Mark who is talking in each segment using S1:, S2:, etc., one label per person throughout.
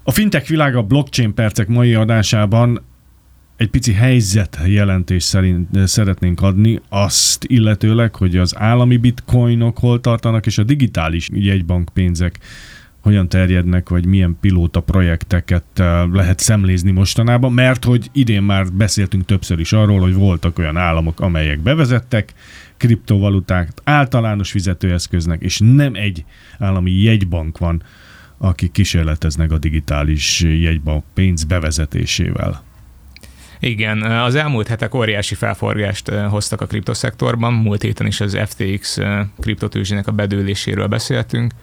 S1: A fintech világa blockchain percek mai adásában egy pici helyzetjelentést szerint szeretnénk adni, azt illetőleg, hogy az állami bitcoinok hol tartanak, és a digitális jegybankpénzek hogyan terjednek, vagy milyen pilóta projekteket lehet szemlézni mostanában, mert hogy idén már beszéltünk többször is arról, hogy voltak olyan államok, amelyek bevezettek kriptovalutát általános fizetőeszköznek, és nem egy állami jegybank van, akik kísérleteznek a digitális jegybankpénz bevezetésével.
S2: Igen, az elmúlt hetek óriási felforgást hoztak a kriptoszektorban. Múlt héten is az FTX kriptotőzsének a bedőléséről beszéltünk,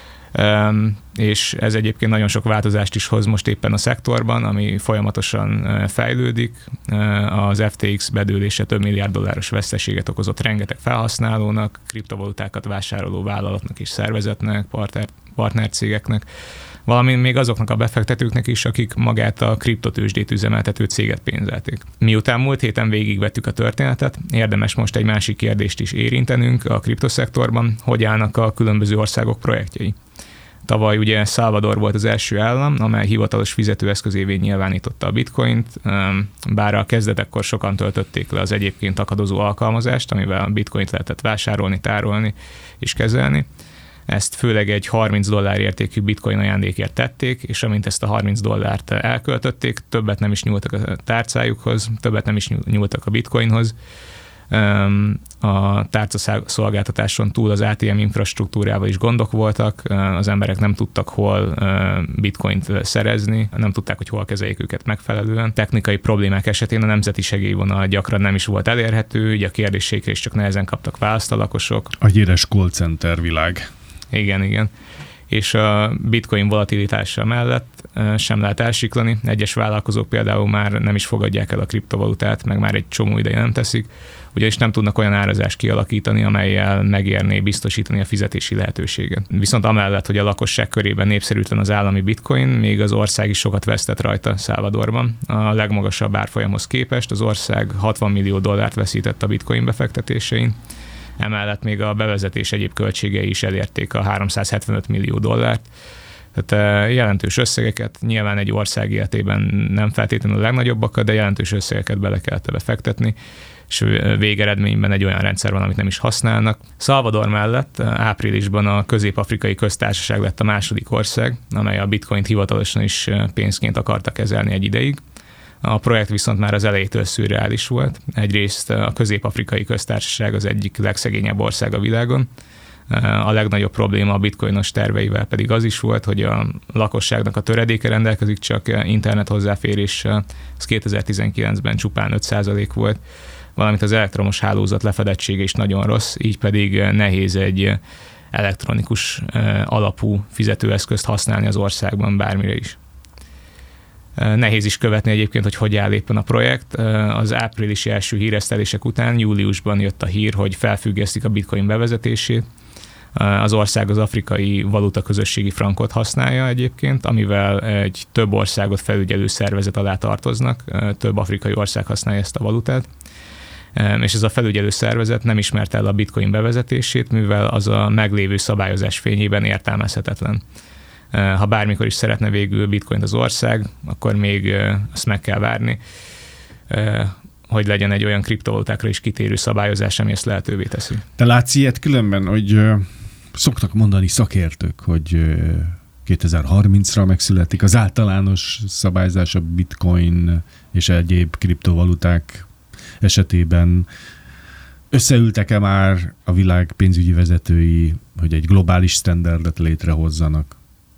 S2: és ez egyébként nagyon sok változást is hoz most éppen a szektorban, ami folyamatosan fejlődik. Az FTX bedőlése több milliárd dolláros veszteséget okozott rengeteg felhasználónak, kriptovalutákat vásároló vállalatnak és szervezetnek, partnercégeknek, valamint még azoknak a befektetőknek is, akik magát a kriptotőzsdét üzemeltető céget pénzelték. Miután múlt héten végigvettük a történetet, érdemes most egy másik kérdést is érintenünk a kriptoszektorban, hogy állnak a különböző országok projektjei. Tavaly ugye Salvador volt az első állam, amely hivatalos fizetőeszközévé nyilvánította a bitcoint, bár a kezdetekkor sokan töltötték le az egyébként akadozó alkalmazást, amivel a bitcoint lehetett vásárolni, tárolni és kezelni. Ezt főleg egy $30 értékű bitcoin ajándékért tették, és amint ezt a $30 elköltötték, többet nem is nyúltak a tárcájukhoz, többet nem is nyúltak a bitcoinhoz. A tárcaszolgáltatáson túl az ATM infrastruktúrával is gondok voltak, az emberek nem tudtak hol bitcoint szerezni, nem tudták, hogy hol kezeljék őket megfelelően. Technikai problémák esetén a nemzeti segélyvonal gyakran nem is volt elérhető, így a kérdéseikre is csak nehezen kaptak választ a lakosok.
S1: A híres call center világ.
S2: Igen. És a bitcoin volatilitása mellett sem lehet elsiklani. Egyes vállalkozók például már nem is fogadják el a kriptovalutát, meg már egy csomó ideje nem teszik, ugyanis nem tudnak olyan árazást kialakítani, amellyel megérné biztosítani a fizetési lehetőséget. Viszont amellett, hogy a lakosság körében népszerűtlen az állami bitcoin, még az ország is sokat vesztett rajta Salvadorban. A legmagasabb árfolyamhoz képest az ország $60 millió veszített a bitcoin befektetésein. Emellett még a bevezetés egyéb költségei is elérték a $375 millió. Tehát jelentős összegeket, nyilván egy ország életében nem feltétlenül a legnagyobbak, de jelentős összegeket bele kellett befektetni, és végeredményben egy olyan rendszer van, amit nem is használnak. Salvador mellett áprilisban a Közép-Afrikai Köztársaság lett a második ország, amely a bitcoint hivatalosan is pénzként akarta kezelni egy ideig. A projekt viszont már az elejétől szürreális volt. Egyrészt a Közép-Afrikai Köztársaság az egyik legszegényebb ország a világon. A legnagyobb probléma a bitcoinos terveivel pedig az is volt, hogy a lakosságnak a töredéke rendelkezik csak internet hozzáféréssel. Ez 2019-ben csupán 5% volt, valamint az elektromos hálózat lefedettsége is nagyon rossz, így pedig nehéz egy elektronikus alapú fizetőeszközt használni az országban bármire is. Nehéz is követni egyébként, hogy áll éppen a projekt. Az áprilisi első híresztelések után júliusban jött a hír, hogy felfüggesztik a bitcoin bevezetését. Az ország az afrikai valuta közösségi frankot használja egyébként, amivel egy több országot felügyelő szervezet alá tartoznak. Több afrikai ország használja ezt a valutát. És ez a felügyelő szervezet nem ismerte el a bitcoin bevezetését, mivel az a meglévő szabályozás fényében értelmezhetetlen. Ha bármikor is szeretne végül bitcoint az ország, akkor még azt meg kell várni, hogy legyen egy olyan kriptovalutákra is kitérő szabályozás, ami ezt lehetővé teszi.
S1: Te látsz ilyet különben, hogy szoktak mondani szakértők, hogy 2030-ra megszületik az általános szabályzás a bitcoin és egyéb kriptovaluták esetében. Összeültek-e már a világ pénzügyi vezetői, hogy egy globális standardet létrehozzanak?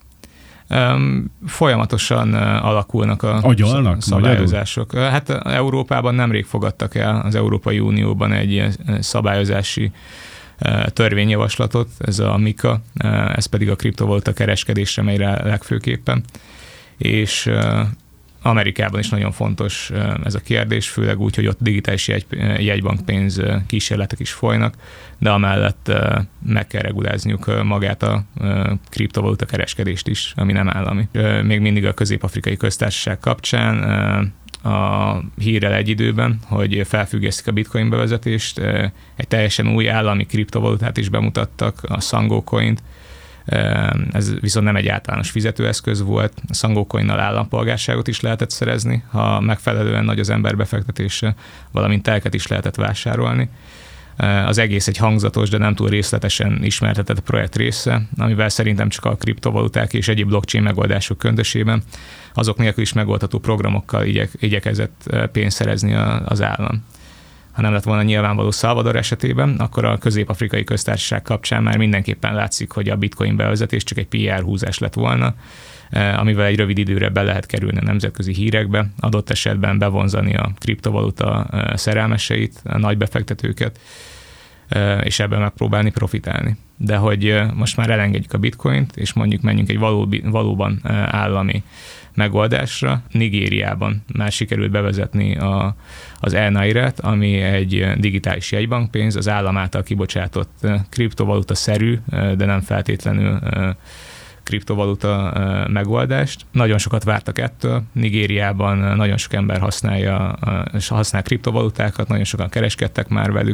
S2: Folyamatosan alakulnak a szabályozások. Hát Európában nemrég fogadtak el az Európai Unióban egy szabályozási törvényjavaslatot, ez a MiCA, ez pedig a kriptovaluta kereskedésre megy rá legfőképpen. És Amerikában is nagyon fontos ez a kérdés, főleg úgy, hogy ott digitális jegybankpénz kísérletek is folynak, de amellett meg kell regulázniuk magát a kriptovaluta kereskedést is, ami nem állami. Még mindig a Közép-Afrikai Köztársaság kapcsán a hírrel egy időben, hogy felfüggesztik a bitcoin bevezetést, egy teljesen új állami kriptovalutát is bemutattak, a Sango Coint, Ez viszont nem egy általános fizetőeszköz volt. Sangócoinnal állampolgárságot is lehetett szerezni, ha megfelelően nagy az emberbefektetése, valamint telket is lehetett vásárolni. Az egész egy hangzatos, de nem túl részletesen ismertetett projekt része, amivel szerintem csak a kriptovaluták és egyéb blockchain megoldások köntösében azok nélkül is megoldható programokkal igyekezett pénzt szerezni az állam. Ha nem lett volna nyilvánvaló Salvador esetében, akkor a Közép-Afrikai Köztársaság kapcsán már mindenképpen látszik, hogy a bitcoin bevezetés csak egy PR húzás lett volna, amivel egy rövid időre be lehet kerülni a nemzetközi hírekbe, adott esetben bevonzani a kriptovaluta szerelmeseit, a nagy befektetőket, és ebben megpróbálni profitálni. De hogy most már elengedjük a bitcoint, és mondjuk menjünk egy valóban állami megoldásra. Nigériában már sikerült bevezetni az e-Nairát, ami egy digitális jegybankpénz, az állam által kibocsátott kriptovaluta-szerű, de nem feltétlenül kriptovaluta megoldást. Nagyon sokat vártak ettől. Nigériában nagyon sok ember használ kriptovalutákat, nagyon sokan kereskedtek már velük,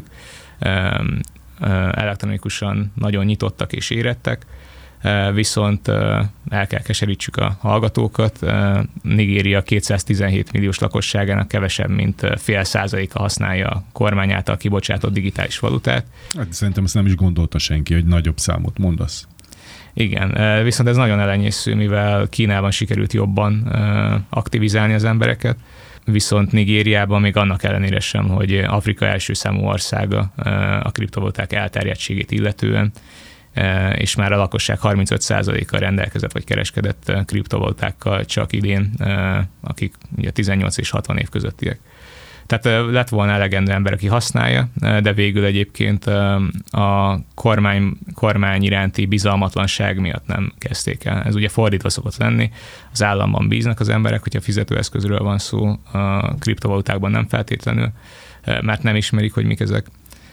S2: elektronikusan nagyon nyitottak és érettek, viszont el kell keserítsük a hallgatókat. Nigéria 217 milliós lakosságának kevesebb, mint 0,5% használja a kormány által kibocsátott digitális valutát.
S1: Hát szerintem ezt nem is gondolta senki, hogy nagyobb számot mondasz.
S2: Igen, viszont ez nagyon elenyésző, mivel Kínában sikerült jobban aktivizálni az embereket, viszont Nigériában még annak ellenére sem, hogy Afrika első számú országa a kriptovaluták elterjedtségét illetően, és már a lakosság 35%-a rendelkezett vagy kereskedett kriptovalutákkal csak idén, akik ugye 18 és 60 év közöttiek. Tehát lett volna elegendő ember, aki használja, de végül egyébként a kormány iránti bizalmatlanság miatt nem kezdték el. Ez ugye fordítva szokott lenni. Az államban bíznak az emberek, hogyha fizetőeszközről van szó, a kriptovalutákban nem feltétlenül, mert nem ismerik, hogy mik ezek.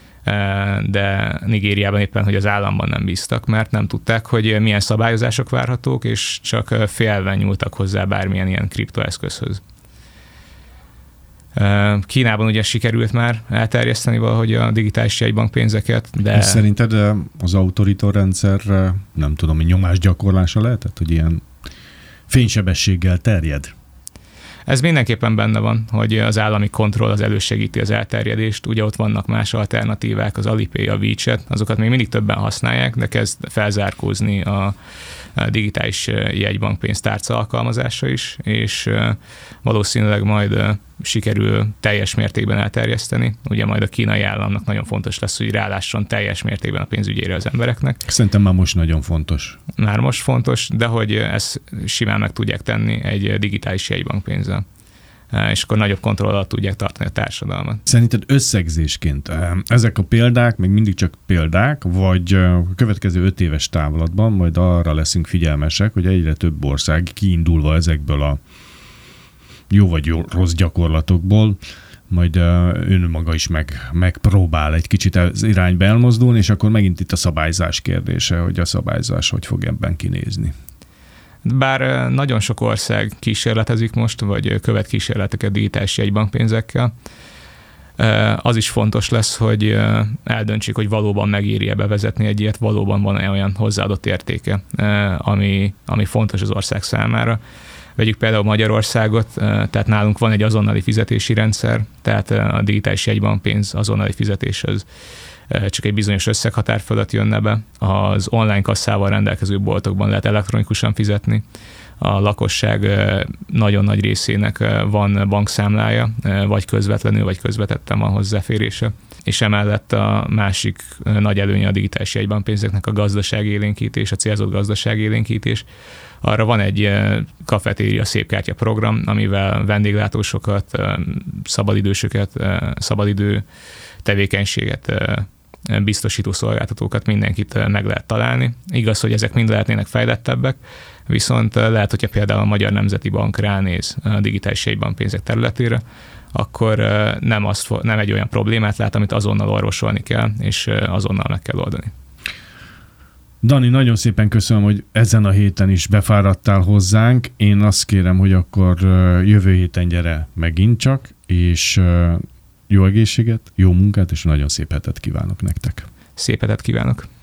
S2: De Nigériában éppen, hogy az államban nem bíztak, mert nem tudták, hogy milyen szabályozások várhatók, és csak félve nyúltak hozzá bármilyen ilyen kriptoeszközhöz. Kínában ugye sikerült már elterjeszteni valahogy a digitális jegybankpénzeket, de...
S1: És szerinted az autoritor rendszer, nem tudom, hogy nyomásgyakorlása lehetett, hogy ilyen fénysebességgel terjed?
S2: Ez mindenképpen benne van, hogy az állami kontroll az elősegíti az elterjedést. Ugye ott vannak más alternatívák, az Alipay, a WeChat, azokat még mindig többen használják, de kezd felzárkózni a digitális jegybankpénz tárca alkalmazása is, és valószínűleg majd sikerül teljes mértékben elterjeszteni. Ugye majd a kínai államnak nagyon fontos lesz, hogy rálásson teljes mértékben a pénzügyére az embereknek.
S1: Szerintem már most nagyon fontos.
S2: Már most fontos, de hogy ezt simán meg tudják tenni egy digitális jegybankpénzzel. És akkor nagyobb kontroll alatt tudják tartani a társadalmat.
S1: Szerinted összegzésként ezek a példák még mindig csak példák, vagy a következő 5 éves távlatban majd arra leszünk figyelmesek, hogy egyre több ország kiindulva ezekből a jó vagy rossz gyakorlatokból, majd önmaga is megpróbál egy kicsit az irányba elmozdulni, és akkor megint itt a szabályzás kérdése, hogy a szabályzás hogy fog ebben kinézni.
S2: Bár nagyon sok ország kísérletezik most, vagy követ kísérleteket digitális jegybankpénzekkel, az is fontos lesz, hogy eldöntsék, hogy valóban megéri-e bevezetni egy ilyet, valóban van-e olyan hozzáadott értéke, ami fontos az ország számára. Vegyük például Magyarországot, tehát nálunk van egy azonnali fizetési rendszer, tehát a digitális jegybankpénz azonnali fizetés az csak egy bizonyos összeghatár fölött jönne be. Az online kasszával rendelkező boltokban lehet elektronikusan fizetni. A lakosság nagyon nagy részének van bankszámlája, vagy közvetlenül, vagy közvetetten van hozzáférése. És emellett a másik nagy előnye a digitális jegybankpénzeknek a gazdaságélénkítés, a célzott gazdaságélénkítés. Arra van egy kafetéria szépkártya program, amivel vendéglátósokat, szabadidősöket, szabadidő tevékenységet biztosító szolgáltatókat, mindenkit meg lehet találni. Igaz, hogy ezek mind lehetnének fejlettebbek, viszont lehet, hogyha például a Magyar Nemzeti Bank ránéz a digitális jegybankpénzek területére, akkor nem egy olyan problémát lát, amit azonnal orvosolni kell, és azonnal meg kell oldani.
S1: Dani, nagyon szépen köszönöm, hogy ezen a héten is befáradtál hozzánk. Én azt kérem, hogy akkor jövő héten gyere megint csak, és jó egészséget, jó munkát, és nagyon szép hetet kívánok nektek.
S2: Szép hetet kívánok!